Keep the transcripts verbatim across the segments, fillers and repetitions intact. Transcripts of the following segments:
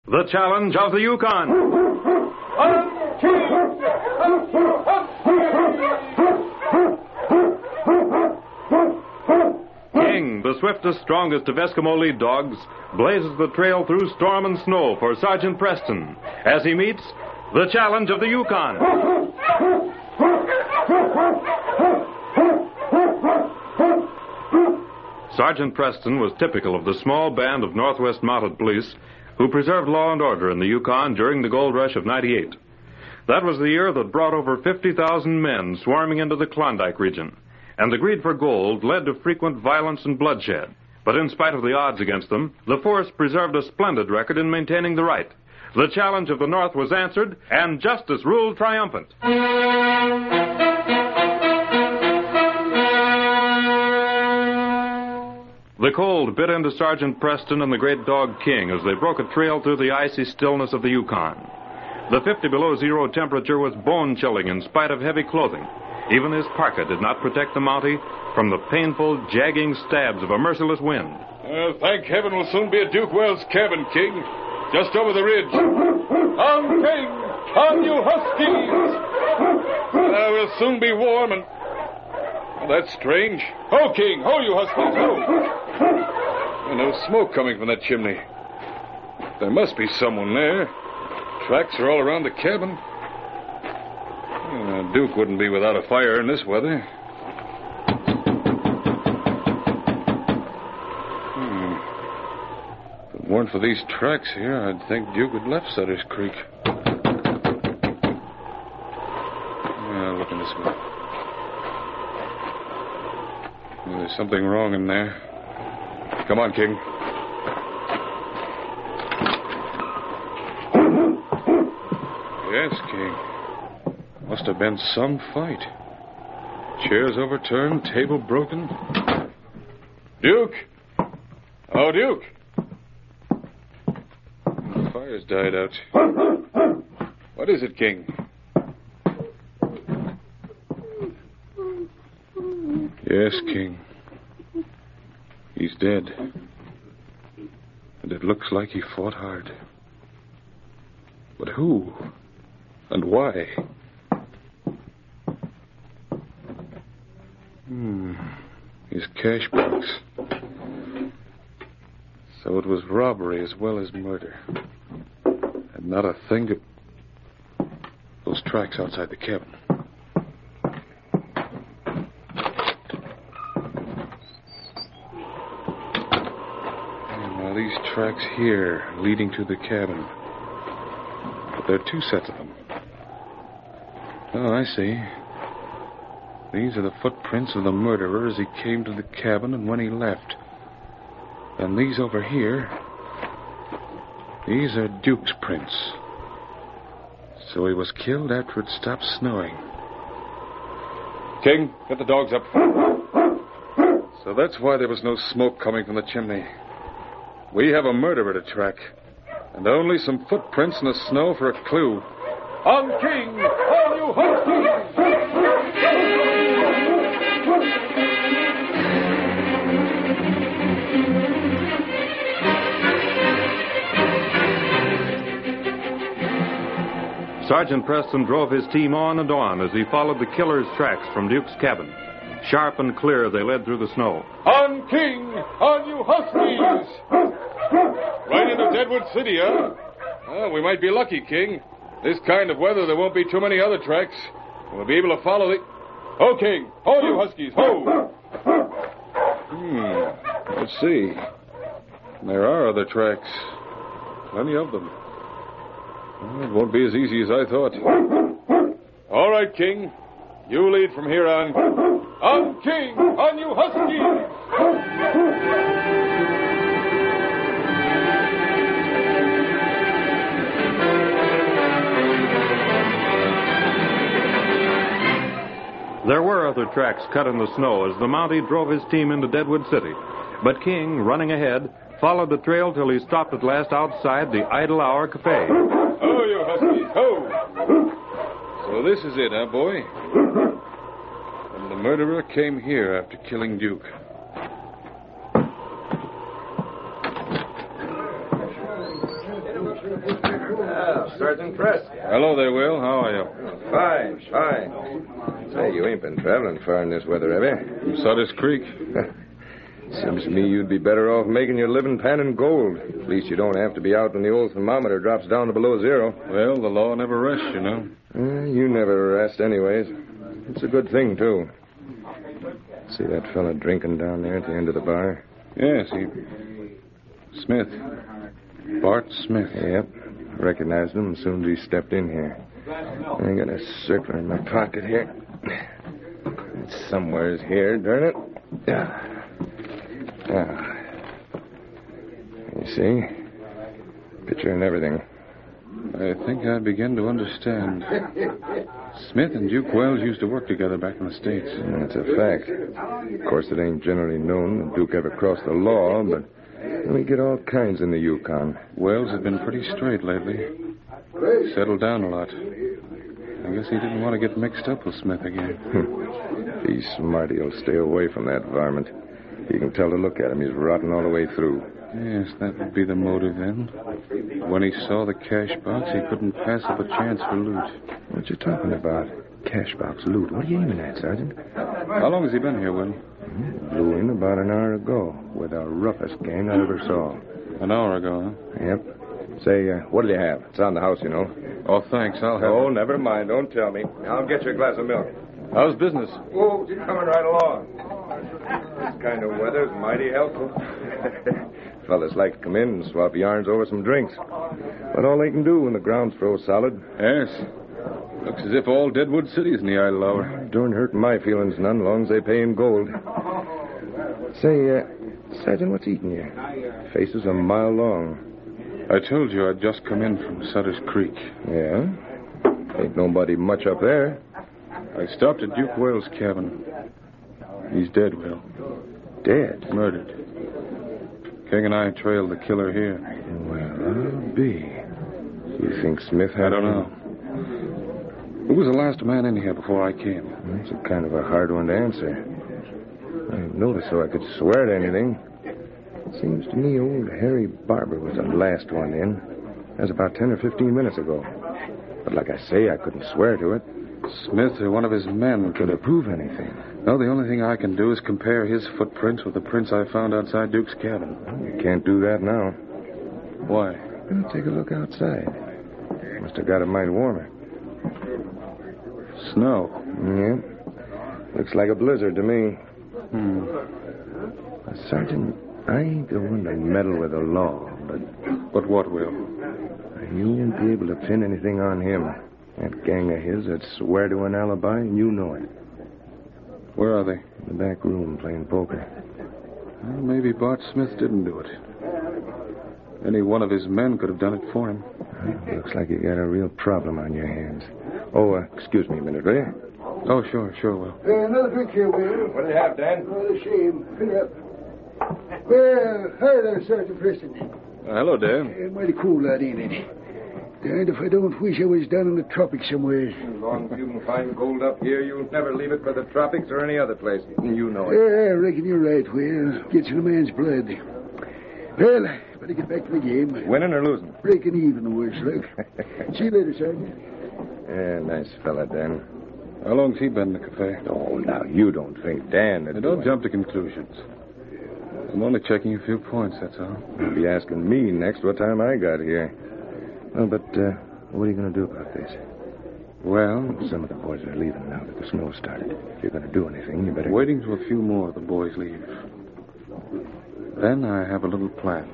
The challenge of the Yukon. King, the swiftest, strongest of Eskimo lead dogs, blazes the trail through storm and snow for Sergeant Preston as he meets the challenge of the Yukon. Sergeant Preston was typical of the small band of Northwest Mounted Police who preserved law and order in the Yukon during the gold rush of ninety-eight. That was the year that brought over fifty thousand men swarming into the Klondike region, and the greed for gold led to frequent violence and bloodshed. But in spite of the odds against them, the force preserved a splendid record in maintaining the right. The challenge of the North was answered, and justice ruled triumphant. The cold bit into Sergeant Preston and the great dog King as they broke a trail through the icy stillness of the Yukon. The fifty below zero temperature was bone-chilling in spite of heavy clothing. Even his parka did not protect the Mountie from the painful, jagging stabs of a merciless wind. Uh, thank heaven we'll soon be at Duke Wells' cabin, King. Just over the ridge. On, King! On, you huskies! Uh, we'll soon be warm and... Oh, that's strange. Ho, King! Ho, you huskies! Ho! And no smoke coming from that chimney. There must be someone there. Tracks are all around the cabin. Uh, Duke wouldn't be without a fire in this weather. Hmm. If it weren't for these tracks here, I'd think Duke had left Sutter's Creek. Uh, looking this way. Well, there's something wrong in there. Come on, King. Yes, King. Must have been some fight. Chairs overturned, table broken. Duke! Oh, Duke! The fire's died out. What is it, King? Yes, King. He's dead. And it looks like he fought hard. But who? And why? Hmm. His cash box. So it was robbery as well as murder. And not a thing to... Those tracks outside the cabin. These tracks here leading to the cabin. But there are two sets of them. Oh, I see. These are the footprints of the murderer as he came to the cabin and when he left. And these over here, these are Duke's prints. So he was killed after it stopped snowing. King, get the dogs up. So that's why there was no smoke coming from the chimney. We have a murderer to track, and only some footprints in the snow for a clue. On, King! On, you huskies! Sergeant Preston drove his team on and on as he followed the killer's tracks from Duke's cabin. Sharp and clear, they led through the snow. On, King! On, you huskies! Right into Deadwood City, huh? Well, we might be lucky, King. This kind of weather, there won't be too many other tracks. We'll be able to follow the... Ho, King! Ho, you huskies! Ho! Hmm. Let's see. There are other tracks. Plenty of them. Well, it won't be as easy as I thought. All right, King. You lead from here on. On, King! On, you huskies! There were other tracks cut in the snow as the Mountie drove his team into Deadwood City. But King, running ahead, followed the trail till he stopped at last outside the Idle Hour Cafe. Ho, you huskies, ho! So this is it, huh, boy? And the murderer came here after killing Duke. Ah, Sergeant Preston. Hello there, Will. How are you? Fine, fine. Say, you ain't been traveling far in this weather, have you? From Sutter's Creek. Seems to me you'd be better off making your living panning gold. At least you don't have to be out when the old thermometer drops down to below zero. Well, the law never rests, you know. Uh, you never rest anyways. It's a good thing, too. See that fella drinking down there at the end of the bar? Yes, he... Smith. Bart Smith. Yep. Recognized him as soon as he stepped in here. I got a circler in my pocket here. It's somewheres here, darn it. Ah. Ah. You see? Picture and everything. I think I begin to understand. Smith and Duke Wells used to work together back in the States. That's a fact. Of course, it ain't generally known that Duke ever crossed the law, but we get all kinds in the Yukon. Wells had been pretty straight lately. Settled down a lot. I guess he didn't want to get mixed up with Smith again. If he's smart, he'll stay away from that varmint. You can tell to look at him. He's rotten all the way through. Yes, that would be the motive then. When he saw the cash box, he couldn't pass up a chance for loot. What you talking about? Cash box loot. What are you aiming at, Sergeant? How long has he been here, Will? Blew in about an hour ago with the roughest gang I ever saw. An hour ago, huh? Yep. Say, uh, what'll you have? It's on the house, you know. Oh, thanks. I'll have Oh, it. never mind. Don't tell me. I'll get you a glass of milk. How's business? Oh, you're coming right along. This kind of weather's mighty helpful. Fellas like to come in and swap yarns over some drinks. But all they can do when the ground's froze solid. Yes. Looks as if all Deadwood City's in the idle hour. Don't hurt my feelings none, long as they pay in gold. Say, uh, Sergeant, what's eating you? Face is a mile long. I told you I'd just come in from Sutter's Creek. Yeah? Ain't nobody much up there. I stopped at Duke Wells' cabin. He's dead, Will. Dead? Murdered. King and I trailed the killer here. Well, I'll be. You think Smith had... I don't know. Who was the last man in here before I came? That's a kind of a hard one to answer. I didn't notice so I could swear to anything. Seems to me old Harry Barber was the last one in. That was about ten or fifteen minutes ago. But like I say, I couldn't swear to it. Smith or one of his men Could it prove anything? No, the only thing I can do is compare his footprints with the prints I found outside Duke's cabin. You can't do that now. Why? Well, take a look outside. Must have got it mighty warmer. Snow. Yeah. Looks like a blizzard to me. Hmm. Uh, Sergeant, I ain't the one to meddle with the law, but... But what, Will? You won't be able to pin anything on him. That gang of his that swear to an alibi, and you know it. Where are they? In the back room, playing poker. Well, maybe Bart Smith didn't do it. Any one of his men could have done it for him. Well, looks like you got a real problem on your hands. Oh, uh, excuse me a minute, will you? Oh, sure, sure, Will. Uh, another drink here, Will. What do you have, Dan? Oh, a shame. Fill it up. Well, hi there, Sergeant Preston. Uh, hello, Dan. Uh, mighty cool out, ain't it? Darned if I don't wish I was down in the tropics somewhere. As long as you can find gold up here, you'll never leave it for the tropics or any other place. You know it. Yeah, I reckon you're right, Will. Gets in a man's blood. Well, better get back to the game. Winning or losing? Breaking even, worse luck. See you later, Sergeant. Yeah, nice fella, Dan. How long's he been in the cafe? Oh, now, you don't think Dan... Now, don't jump to conclusions. I'm only checking a few points, that's all. You'll be asking me next what time I got here. Well, but uh, what are you going to do about this? Well, Some of the boys are leaving now that the snow started. If you're going to do anything, you better... waiting till a few more of the boys leave. Then I have a little plan.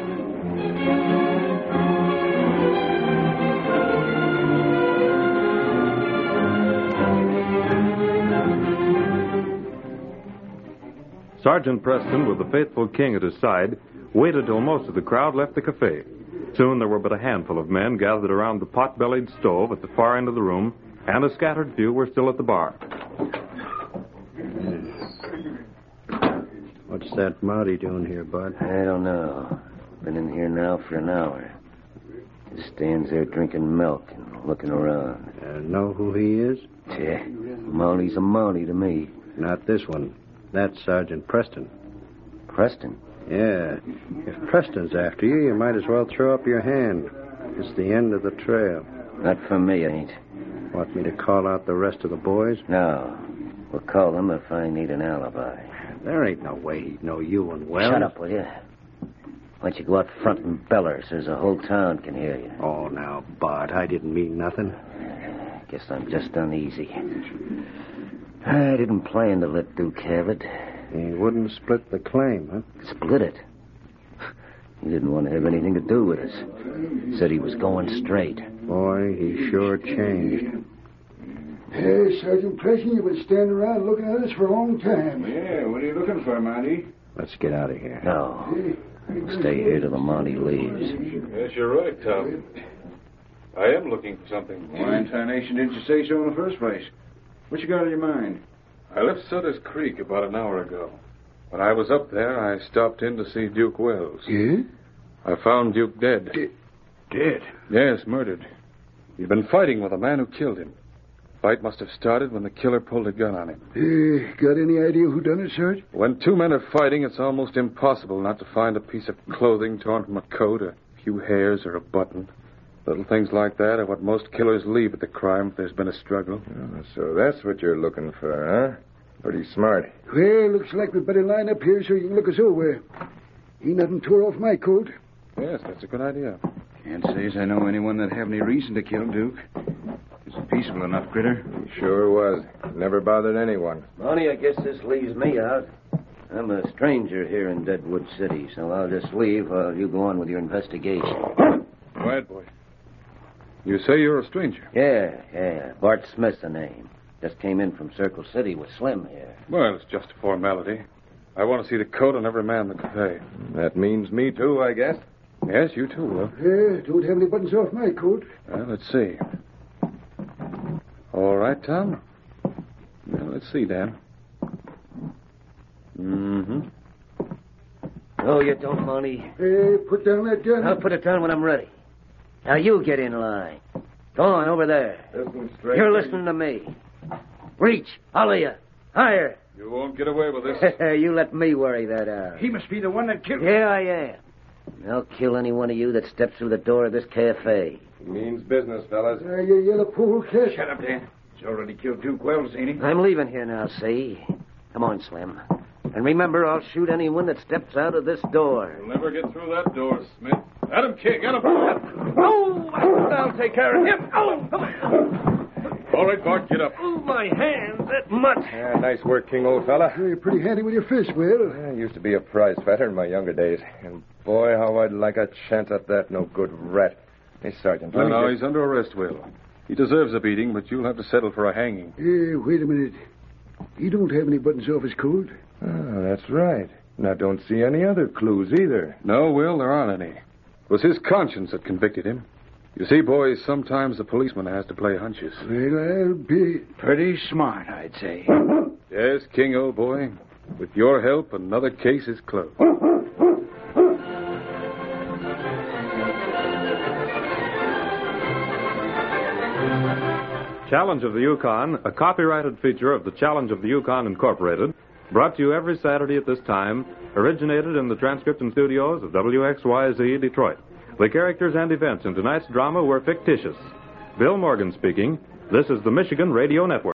Sergeant Preston, with the faithful King at his side, waited till most of the crowd left the cafe. Soon there were but a handful of men gathered around the pot-bellied stove at the far end of the room, and a scattered few were still at the bar. What's that Mountie doing here, Bud? I don't know. Been in here now for an hour. Just stands there drinking milk and looking around. Uh, know who he is? Tch, Mountie's a Mountie to me. Not this one. That's Sergeant Preston. Preston? Yeah. If Preston's after you, you might as well throw up your hand. It's the end of the trail. Not for me, ain't. Want me to call out the rest of the boys? No. We'll call them if I need an alibi. There ain't no way he'd know you and Wells. Shut up, will you? Why don't you go out front and beller so the whole town can hear you? Oh, now, Bart, I didn't mean nothing. Guess I'm just uneasy. I didn't plan to let Duke have it. He wouldn't split the claim, huh? Split it? He didn't want to have anything to do with us. Said he was going straight. Boy, he sure changed. Hey, Sergeant Preston, you've been standing around looking at us for a long time. Yeah, what are you looking for, Monty? Let's get out of here. No. We'll stay here till the Monty leaves. Yes, you're right, Tom. I am looking for something. Why in tarnation didn't you say so in the first place? What you got on your mind? I left Sutter's Creek about an hour ago. When I was up there, I stopped in to see Duke Wells. Yeah? I found Duke dead. D- Dead? Yes, murdered. He'd been fighting with the man who killed him. Fight must have started when the killer pulled a gun on him. Uh, got any idea who done it, Sergeant? When two men are fighting, it's almost impossible not to find a piece of clothing torn from a coat, a few hairs, or a button. Little things like that are what most killers leave at the crime if there's been a struggle. Oh, so that's what you're looking for, huh? Pretty smart. Well, looks like we'd better line up here so you can look us over. Ain't nothing tore off my coat. Yes, that's a good idea. Can't say as I know anyone that have any reason to kill Duke. He's a peaceable enough critter. He sure was. Never bothered anyone. Monty, I guess this leaves me out. I'm a stranger here in Deadwood City, so I'll just leave while you go on with your investigation. Quiet, boy. You say you're a stranger? Yeah, yeah. Bart Smith's the name. Just came in from Circle City with Slim here. Well, it's just a formality. I want to see the coat on every man in the cafe. That means me, too, I guess. Yes, you too, Will. Yeah, don't have any buttons off my coat. Well, let's see. All right, Tom. Well, let's see, Dan. Mm-hmm. No, you don't, Monty. Hey, put down that gun. I'll put it down when I'm ready. Now, you get in line. Go on, over there. Listen straight. You're listening to me. Reach. I'll you. Higher. You won't get away with this. You let me worry that out. He must be the one that killed him. Yeah, I am. I'll kill any one of you that steps through the door of this cafe. Means business, fellas. Uh, you yellow pool cat. Shut up, Dan. He's already killed Duke Wells, ain't he? I'm leaving here now, see? Come on, Slim. And remember, I'll shoot anyone that steps out of this door. You'll never get through that door, Smith. Let him kick. Get him. Oh, I'll take care of him. Oh, All right, Bart, get up. oh my hand, that mutt. Yeah, nice work, King, old fella. You're pretty handy with your fists, Will. I used to be a prize fighter in my younger days. And boy, how I'd like a chance at that no-good rat. Hey, Sergeant, let No, me no, just- he's under arrest, Will. He deserves a beating, but you'll have to settle for a hanging. Hey, wait a minute. He don't have any buttons off his coat. Oh, that's right. And I don't see any other clues either. No, Will, there aren't any. It was his conscience that convicted him. You see, boys, sometimes the policeman has to play hunches. Well, I'll be... Pretty smart, I'd say. Yes, King, old boy. With your help, another case is closed. Challenge of the Yukon, a copyrighted feature of the Challenge of the Yukon Incorporated, brought to you every Saturday at this time, originated in the transcription studios of W X Y Z Detroit. The characters and events in tonight's drama were fictitious. Bill Morgan speaking. This is the Michigan Radio Network.